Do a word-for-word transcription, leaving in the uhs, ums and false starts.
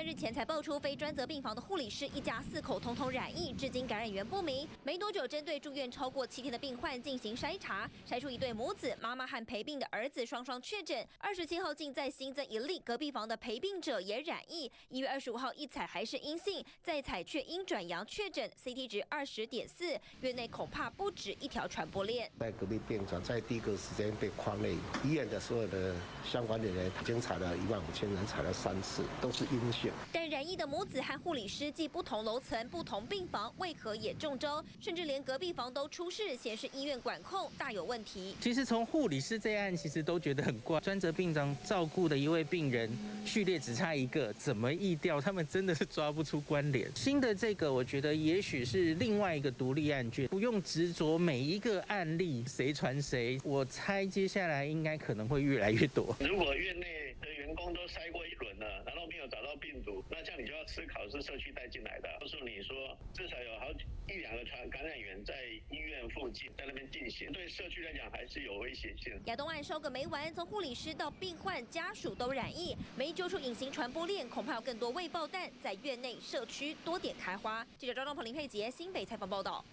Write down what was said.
日前才爆出非专责病房的护理师一家四口通通染疫，至今感染源不明。没多久，针对住院超过七天的病患进行筛查，筛出一对母子，妈妈和陪病的儿子双双确诊。二十七号竟再新增一例隔壁房的陪病者也染疫。一月二十五号一采还是阴性，再采却阴转阳确诊 ，C T 值二十点四，院内恐怕不止一条传播链。 在隔壁病床，在第一个时间被框内，医院的所有的相关的人已经采了一万五千人，采了三次，都是阴性。 但染疫的母子和护理师既不同楼层、不同病房，为何也中招？甚至连隔壁房都出事，显示医院管控大有问题。 其实从护理师这案，其实都觉得很怪。专责病房照顾的一位病人，序列只差一个，怎么疫调？他们真的是抓不出关联。新的这个，我觉得也许是另外一个独立案件，不用执着每一个案例谁传谁。我猜接下来应该可能会越来越多。 如果院内的员工都筛过一轮了，然后没有找到病毒，那这样你就要思考是社区带进来的。告诉你说，至少有好几一两个传感染源在医院附近，在那边进行，对社区来讲还是有威胁性。 亚东案烧个没完，从护理师到病患家属都染疫，没揪出隐形传播链，恐怕有更多未爆弹在院内社区多点开花。记者张仲鹏、林佩杰新北采访报道。